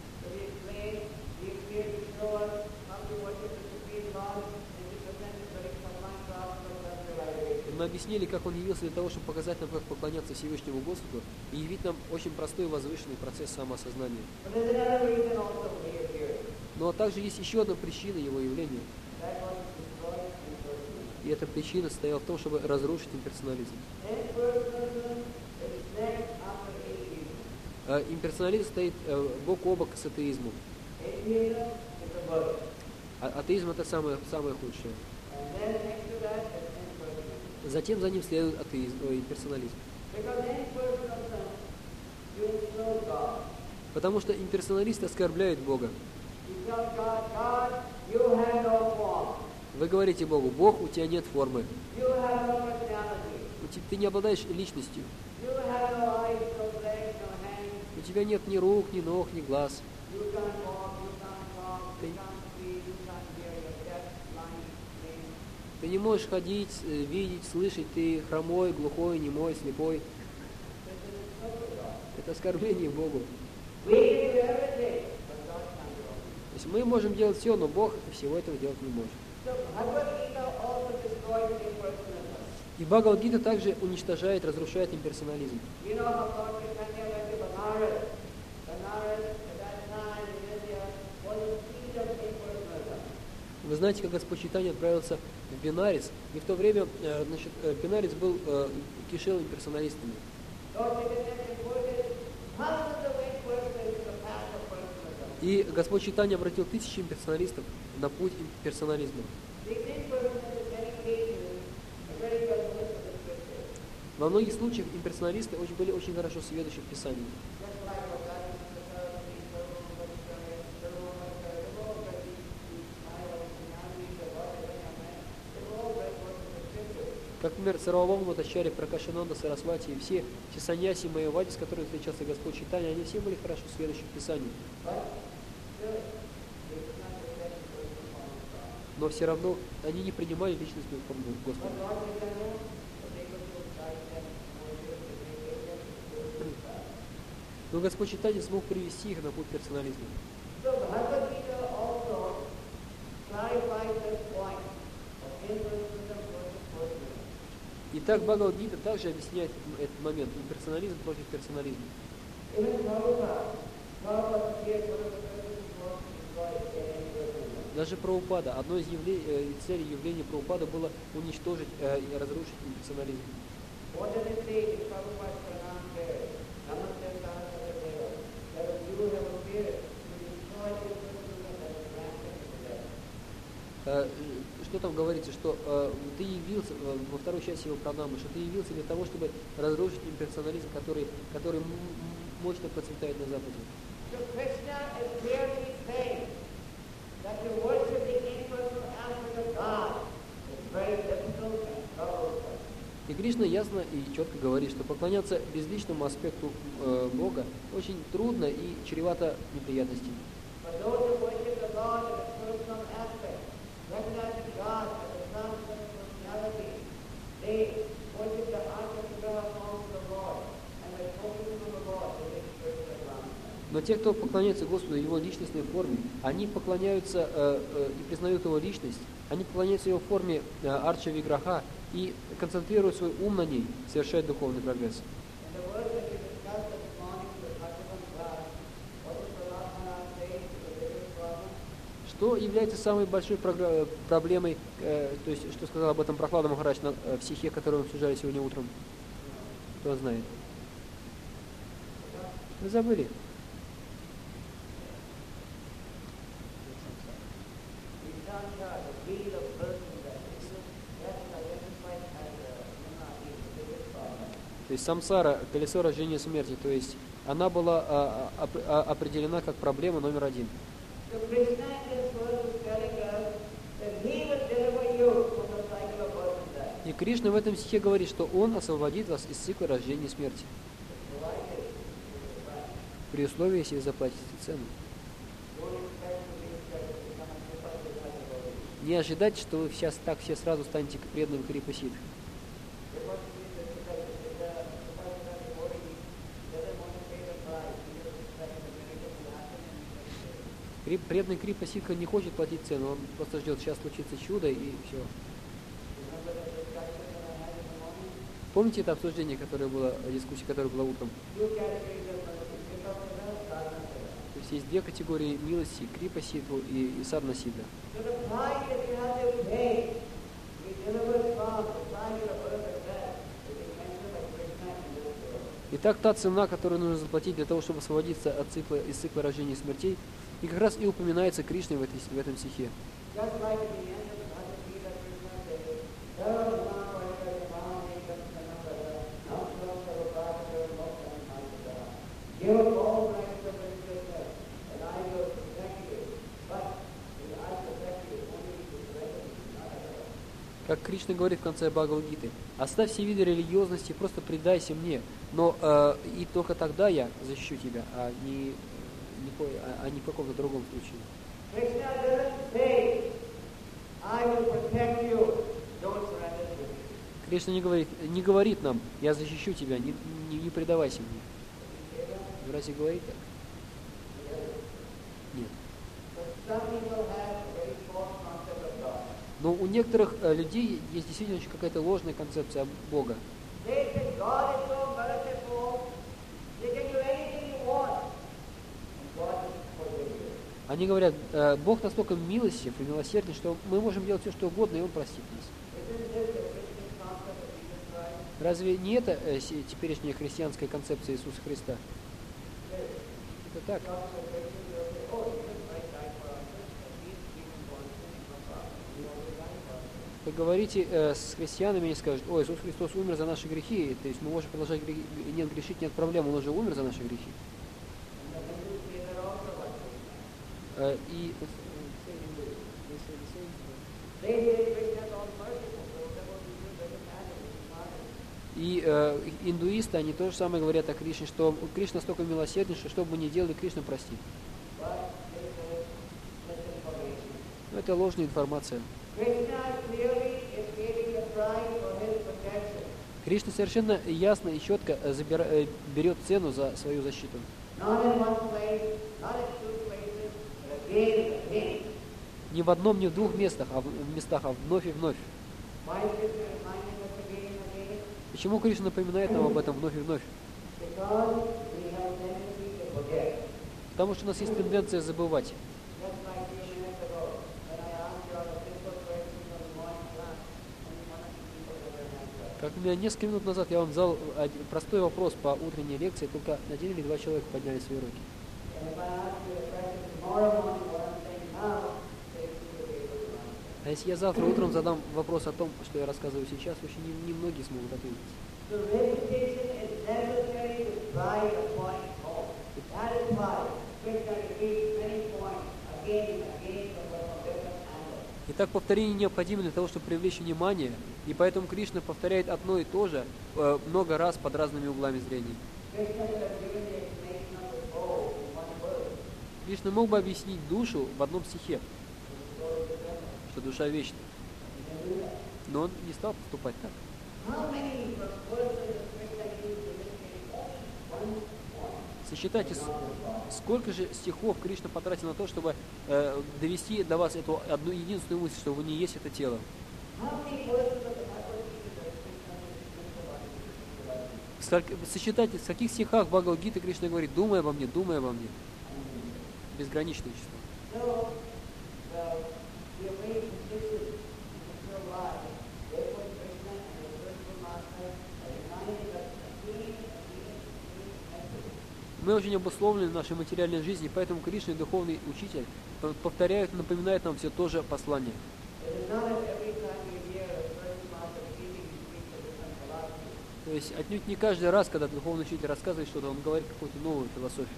Мы объяснили, как Он явился для того, чтобы показать нам, как поклоняться Всевышнему Господу и явить нам очень простой возвышенный процесс самоосознания. Но также есть еще одна причина Его явления. И эта причина состояла в том, чтобы разрушить имперсонализм. Имперсонализм стоит бок о бок с атеизмом. Атеизм — это самое худшее. Затем за ним следует имперсонализм. Потому что имперсоналисты оскорбляют Бога. Вы говорите Богу: Бог, у тебя нет формы. Ты не обладаешь личностью. У тебя нет ни рук, ни ног, ни глаз. Ты не можешь ходить, видеть, слышать, ты хромой, глухой, немой, слепой. Это оскорбление Богу. То есть мы можем делать все, но Бог всего этого делать не может. И Бхагавад-гита также уничтожает, разрушает имперсонализм. Вы знаете, как Господь Чайтанья отправился в Бенарис, и в то время Бенарис был кишел имперсоналистами. И Господь Чайтанья обратил 1000 имперсоналистов на путь имперсонализма. Во многих случаях имперсоналисты были очень хорошо сведущи в Писании. Как, например, Сарвабхаума Бхаттачарья, Пракашананда Сарасвати и все саньяси Майявади, с которыми встречался Господь Чайтанья, они все были хорошо сведущи в Писании. Но все равно они не принимали личностную форму Господа. Но Господь Чайтанья смог привести их на путь персонализма. Итак, Бхагавад-гита также объясняет этот момент, имперсонализм против персонализма. Даже Прабхупада, одно из целей явления Прабхупада было уничтожить и разрушить имперсонализм. Что там говорится, что ты явился, во второй части его пранамы, что ты явился для того, чтобы разрушить имперсонализм, который мощно процветает на Западе. И Кришна ясно и четко говорит, что поклоняться безличному аспекту Бога очень трудно и чревато неприятностями. Но те, кто поклоняется Господу в Его личностной форме, они поклоняются и признают Его личность, они поклоняются Его форме Арча Виграха и концентрируют свой ум на ней, совершают духовный прогресс. Что является самой большой проблемой, то есть, что сказал об этом Прохлада Махарадж в стихе, который мы обсуждали сегодня утром? Кто знает? Вы забыли? То есть самсара, колесо рождения и смерти, то есть она была определена как проблема номер один. И Кришна в этом стихе говорит, что Он освободит вас из цикла рождения и смерти. При условии, если вы заплатите цену. Не ожидайте, что вы сейчас так все сразу станете преданным Крипа-сиддхи. Преданный Крипа-сиддха не хочет платить цену, он просто ждет, сейчас случится чудо и все. Помните это обсуждение, которое было, дискуссия, которая была утром? То есть есть две категории милости, Крипа-сиддху и садна-сиддха. Итак, та цена, которую нужно заплатить для того, чтобы освободиться из цикла рождения и смертей, и как раз и упоминается Кришной в этом стихе. Как Кришна говорит в конце Бхагавад-гиты: оставь все виды религиозности, просто предайся мне, но и только тогда я защищу тебя, а не в каком-то другом случае. Кришна не говорит нам: я защищу тебя, не предавайся мне. Разве говорит так? Нет. Но у некоторых людей есть действительно какая-то ложная концепция Бога. Они говорят, Бог настолько милостив и милосерден, что мы можем делать все, что угодно, и Он простит нас. Разве не это теперешняя христианская концепция Иисуса Христа? Это так. Вы говорите с христианами, они скажут: ой, Иисус Христос умер за наши грехи, то есть мы можем продолжать нет грешить, нет проблем, Он уже умер за наши грехи. И И индуисты, они то же самое говорят о Кришне, что Кришна столько милосерден, что что бы мы ни делали, Кришна простит. Но это ложная информация. Кришна совершенно ясно и четко берет цену за свою защиту. Не в одном, не в двух местах, а вновь и вновь. Почему Кришна напоминает нам об этом вновь и вновь? Потому что у нас есть тенденция забывать. Как несколько минут назад я вам задал простой вопрос по утренней лекции, только 1 или 2 человека подняли свои руки. А если я завтра утром задам вопрос о том, что я рассказываю сейчас, очень немногие смогут ответить. Итак, повторение необходимо для того, чтобы привлечь внимание, и поэтому Кришна повторяет одно и то же много раз под разными углами зрения. Кришна мог бы объяснить душу в одном стихе, что душа вечна. Но он не стал поступать так. Сосчитайте, сколько же стихов Кришна потратил на то, чтобы довести до вас эту одну единственную мысль, что вы не есть это тело. Сосчитайте, в каких стихах Бхагавад-гиты Кришна говорит: думай обо мне, думай обо мне. Безграничное число. Мы очень обусловлены в нашей материальной жизни, поэтому Кришна и духовный учитель повторяют, напоминают нам все то же послание. То есть отнюдь не каждый раз, когда духовный учитель рассказывает что-то, он говорит какую-то новую философию.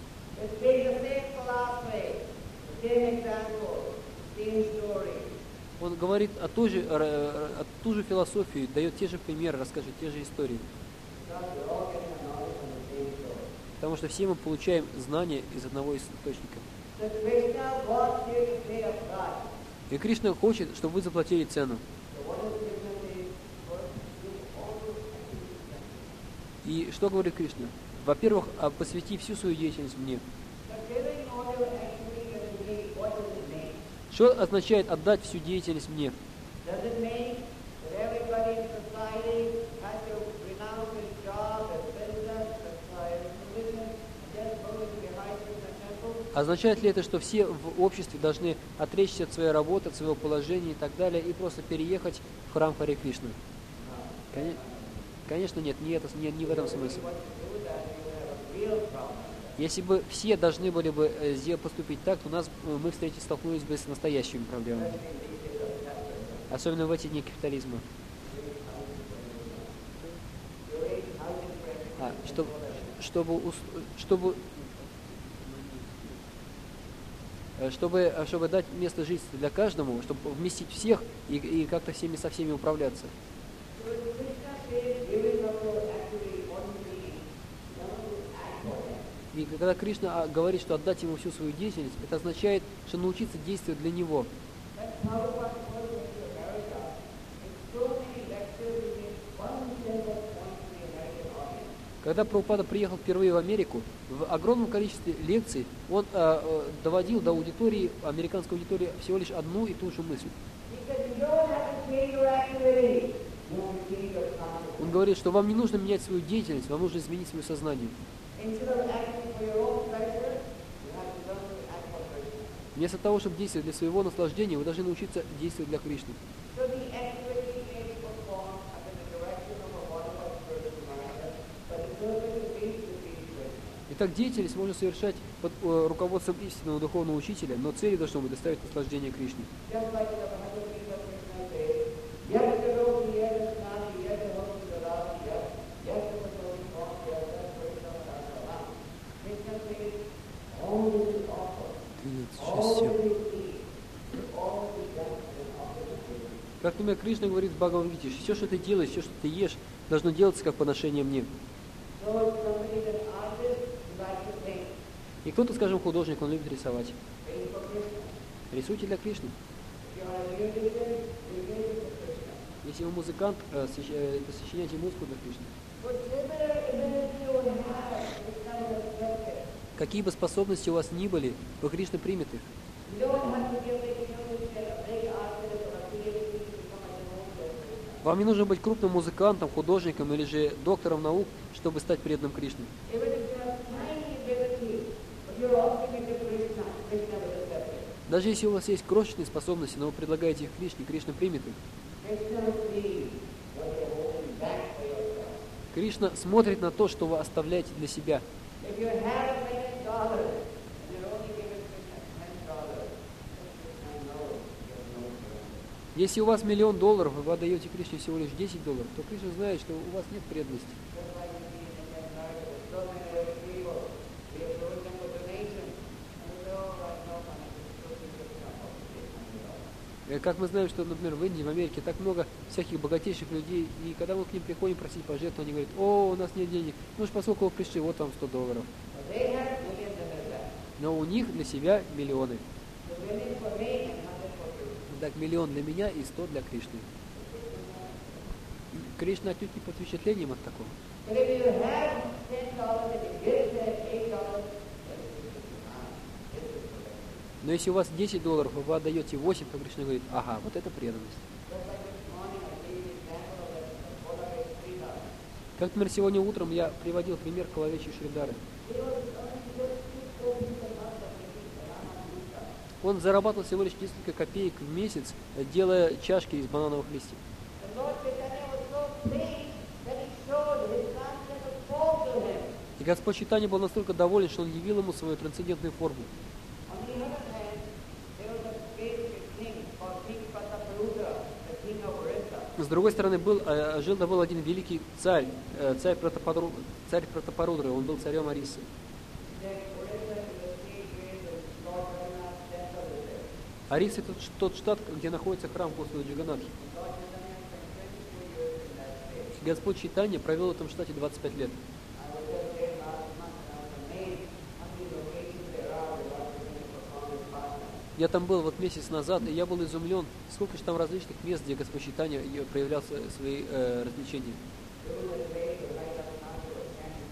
Он говорит о ту же философию, дает те же примеры, расскажет те же истории. Потому что все мы получаем знания из одного источника. И Кришна хочет, чтобы вы заплатили цену. И что говорит Кришна? Во-первых, посвяти всю свою деятельность мне. Что означает отдать всю деятельность мне? Означает ли это, что все в обществе должны отречься от своей работы, от своего положения и так далее, и просто переехать в храм Харе Кришны? Конечно, нет, не в этом смысл. Если бы все должны были бы поступить так, то мы столкнулись бы с настоящими проблемами. Особенно в эти дни капитализма. Чтобы дать место жительства для каждому, чтобы вместить всех и как-то со всеми управляться. И когда Кришна говорит, что отдать ему всю свою деятельность, это означает, что научиться действовать для него. Когда Прабхупада приехал впервые в Америку, в огромном количестве лекций он доводил до аудитории, американской аудитории, всего лишь одну и ту же мысль. Он говорит, что вам не нужно менять свою деятельность, вам нужно изменить свое сознание. Вместо того, чтобы действовать для своего наслаждения, вы должны научиться действовать для Кришны. Итак, деятельность можно совершать под руководством истинного духовного учителя, но целью должно быть доставить наслаждение Кришне. Как, например, Кришна говорит в Бхагавад-гите: все, что ты делаешь, все, что ты ешь, должно делаться как подношение мне. So somebody is an artist who likes to paint. И кто-то, скажем, художник, он любит рисовать. Paint for Krishna. Рисуйте для Кришны. If you are a musician, you paint for Krishna. Если вы музыкант, сочиняйте музыку для Кришны. Whatever ability you have, Krishna will accept it. Какие бы способности у вас ни были, вы Кришна примет их. You don't have to be a big musician, a big artist, or a PhD to become a devotee. Вам не нужно быть крупным музыкантом, художником или же доктором наук, чтобы стать преданным Кришне. Even if you have tiny ability, but you're offering it to Krishna, Krishna will accept it. Даже если у вас есть крошечные способности, но вы предлагаете их Кришне, Кришна примет их. Krishna will see what you're holding back for yourself. Кришна смотрит на то, что вы оставляете для себя. If you have $1 million and you're only giving Krishna $10, Krishna knows you have no prayer. Если у вас $1 миллион, и вы отдаете Кришне всего лишь $10, то Кришна знает, что у вас нет преданности. Just like you see in Indian America, there's so many rich people, we approach them for donations, and they say, oh, right, no money, just give Krishna $800. Как мы знаем, что, например, в Индии, в Америке так много всяких богатейших людей, и когда мы к ним приходим просить пожертвования, они говорят: о, у нас нет денег, ну уж поскольку вы пришли, вот вам $100. But they have millions in their bank. Но у них для себя миллионы. The million for me and 100 for you. Так, миллион для меня и 100 для Кришны. Кришна отнюдь не под впечатлением от такого. But if you have $10 and you give them $8, then this is correct. Но если у вас $10, и вы отдаете 8, то Кришна говорит: ага, вот это преданность. Just like this morning, I gave the example of that Bola is $3. Как, например, сегодня утром я приводил пример Калавечи Шридары. He was earning just 2 rupees a month of making banana juice. Он зарабатывал всего лишь несколько копеек в месяц, делая чашки из банановых листьев. The Lord Chaitanya was so pleased that he showed his transcendental form to him. И Господь Чайтанья был настолько доволен, что он явил ему свою трансцендентную форму. On the other hand, there was a great king called King Prataparudra, the king of Orissa. С другой стороны, жил один великий царь, царь Пратапарудра, он был царем Орисы. That Orissa is a state where the Lord Jagannath temple is there. Ориса — это тот штат, где находится храм Господа Джаганнатхи. Lord Chaitanya spent 22 years in that state. Господь Чайтанья провел в этом штате 25 лет. I was just there last month and I was amazed how many locations there are where Lord Chaitanya performed his pastime. Я там был вот месяц назад, и я был изумлен, сколько же там различных мест, где Господь Чайтанья проявлял свои развлечения. There was a place where Rai Raghunath was chanting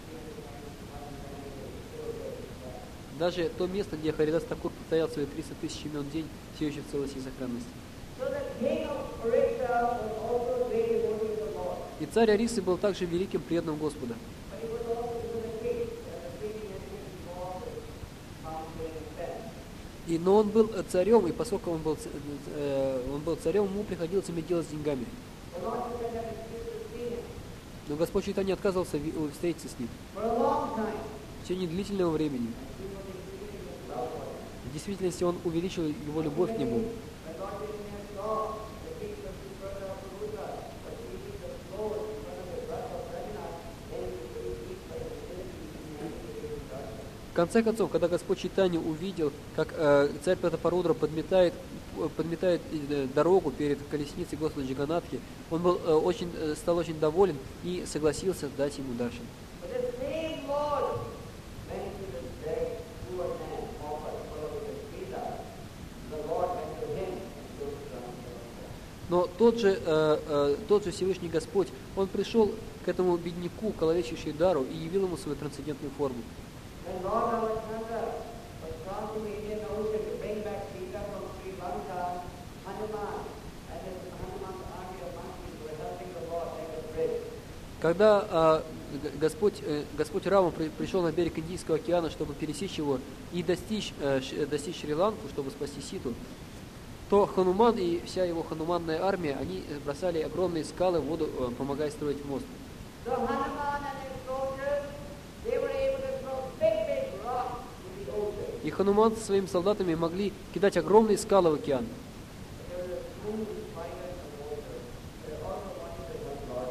300 Даже то место, где Харидас Такур повторял свои 300 тысяч имен в день, все еще в целости и сохранности. So the king of Orissa was also a great devotee of the Lord. И царь Орисы был также великим преданным Господа. But he was also a king, and the king had been involved with founding and fence. Но он был царем, и поскольку он был царем, ему приходилось иметь дело с деньгами. The Lord Chaitanya refused to see him Но Господь Чайтанья отказывался встретиться с ним for a long time. в течение длительного времени. He was increasing his love for him. В действительности он увеличил его любовь к нему. When Lord Chaitanya saw the king of Prataparudra was eating the floor in front of the breast of Raghunath, then he increased by the divinity. В конце концов, когда Господь Чайтанья увидел, как царь Пратапарудра подметает дорогу перед колесницей Господа Джаганнатхи, он стал очень доволен и согласился дать ему даршан. But the same Lord went to this very poor man offered following the Sita. The Lord went to him and took from him. Но тот же Всевышний Господь, он пришел к этому бедняку, Калавечи Шридару, и явил ему свою трансцендентную форму. When Lord Ramachandra was crossing the Indian Ocean to bring back Sita from Sri Lanka, Hanuman and his Hanuman's army of monkeys were helping the Lord make a bridge. Когда Господь Рама пришел на берег Индийского океана, чтобы пересечь его и достичь Шри-Ланку, чтобы спасти Ситу, то Хануман и вся его хануманная армия, они бросали огромные скалы в воду, помогая строить мост. So Hanuman and his soldiers, they were able to throw big rocks in the ocean. И Хануман со своими солдатами могли кидать огромные скалы в океан. There were smooth spiders in the water. They also wanted to help Lord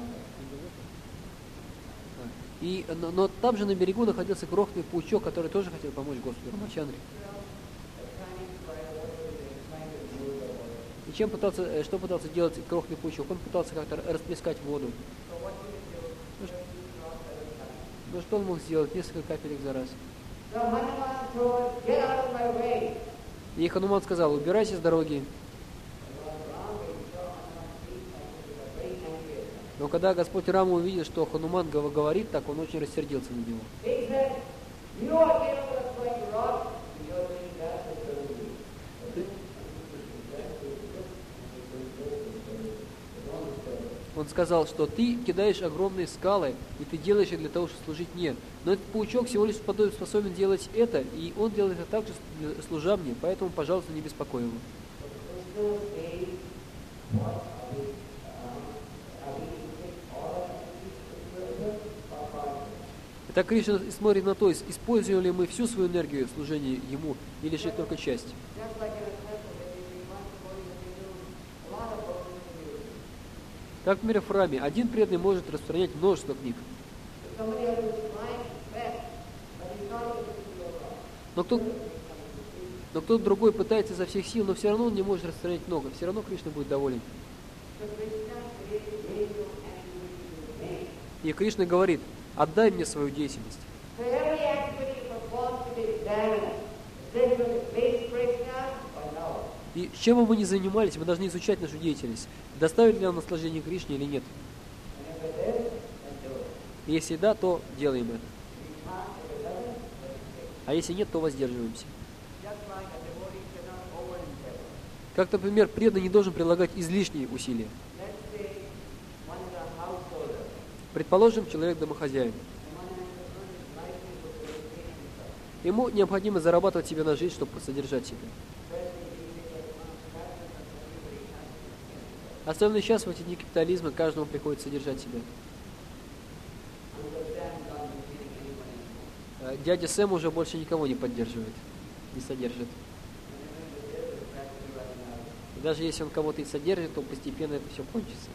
Ramachandra. Но там же на берегу находился крохотный паучок, который тоже хотел помочь Господу Рамачандре. И что пытался делать крохотный паучок? Он пытался как-то расплескать воду. So what Но что он мог сделать? Несколько капелек за раз. So Hanuman told, get out of my way. И Хануман сказал, убирайся с дороги. Но когда Господь Рама увидел, что Хануман говорит так, он очень рассердился на него. He said, you are here what's going to rock, and you're doing that to serve me. Он сказал, что ты кидаешь огромные скалы, и ты делаешь их для того, чтобы служить мне. Но этот паучок всего лишь способен делать это, и он делает это также, служа мне, поэтому, пожалуйста, не беспокой его. Итак, Кришна смотрит на то, используем ли мы всю свою энергию в служении Ему, или же только часть. Так, например, в храме один преданный может распространять множество книг. Но кто-то другой пытается изо всех сил, но все равно он не может распространять много. Все равно Кришна будет доволен. И Кришна говорит, отдай мне свою деятельность. И чем бы мы ни занимались, мы должны изучать нашу деятельность. Доставит ли нам наслаждение Кришне или нет. И если да, то делаем это. А если нет, то воздерживаемся. Как, например, преданный не должен прилагать излишние усилия. Предположим, человек домохозяин. Ему необходимо зарабатывать себе на жизнь, чтобы содержать себя. Особенно сейчас, в эти дни капитализма, каждому приходится содержать себя. Дядя Сэм уже больше никого не поддерживает, не содержит. И даже если он кого-то и содержит, то постепенно это все кончится.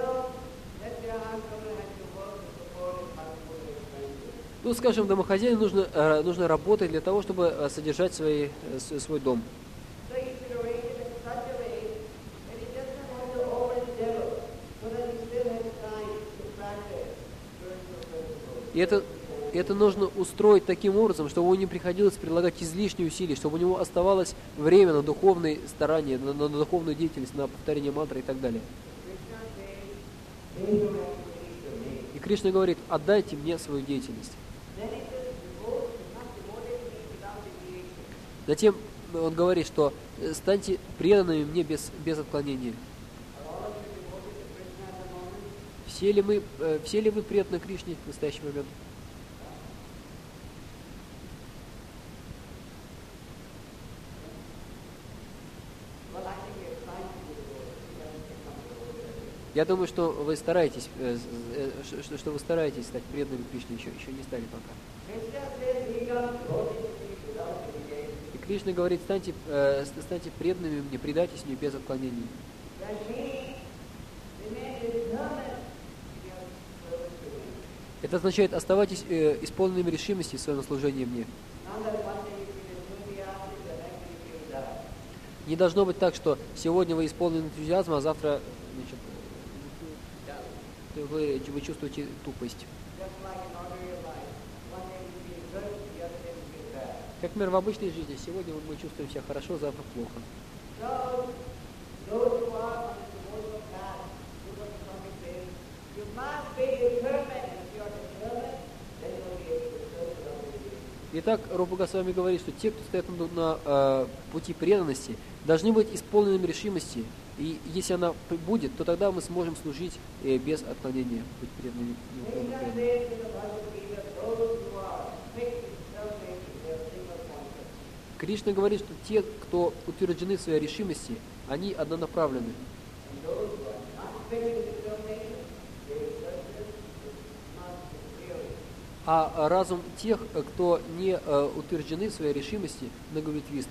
Ну, скажем, домохозяину нужно работать для того, чтобы содержать свой дом. И это нужно устроить таким образом, чтобы ему не приходилось прилагать излишние усилия, чтобы у него оставалось время на духовные старания, на духовную деятельность, на повторение мантры и так далее. И Кришна говорит, отдайте мне свою деятельность. Затем он говорит, что станьте преданными мне без отклонения. Все ли вы преданы Кришне в настоящий момент? Я думаю, что вы стараетесь, стать преданными Кришне, еще не стали пока. И Кришна говорит, станьте преданными мне, предайтесь мне без отклонений. Это означает, оставайтесь исполненными решимости в своем служении мне. Не должно быть так, что сегодня вы исполнены энтузиазма, а завтра вы чувствуете тупость. Как, например, в обычной жизни. Сегодня мы чувствуем себя хорошо, завтра плохо. Итак, Рупа Госвами говорит, что те, кто стоят на пути преданности, должны быть исполненными решимости. И если она будет, то тогда мы сможем служить без отклонения, быть преданными. Кришна говорит, что те, кто утверждены в своей решимости, они однонаправлены. А разум тех, кто не утверждены в своей решимости, многоветвист.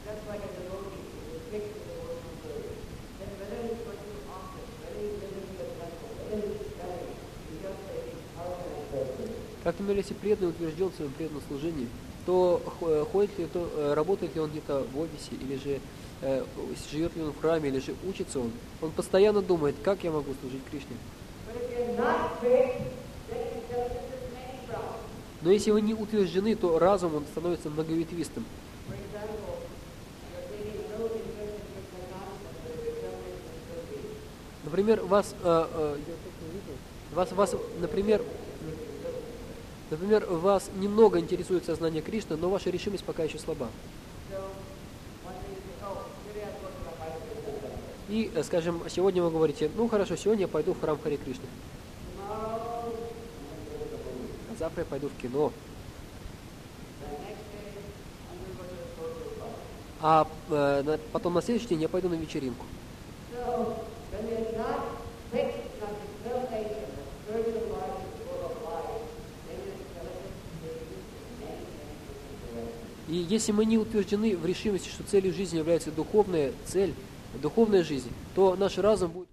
Как, например, если преданный утвержден в своем преданном служении, то работает ли он где-то в офисе, или же живет ли он в храме, или же учится он постоянно думает, как я могу служить Кришне. Но если вы не утверждены, то разум он становится многоветвистым. For example, you're taking a little interest in Krishna consciousness, but your determination is still weak. Например, например, вас немного интересует сознание Кришны, но ваша решимость пока еще слаба. И, скажем, сегодня вы говорите, ну хорошо, сегодня я пойду в храм Харе Кришны. А завтра я пойду в кино. А потом на следующий день я пойду на вечеринку. И если мы не утверждены в решимости, что целью жизни является духовная цель, духовная жизнь, то наш разум будет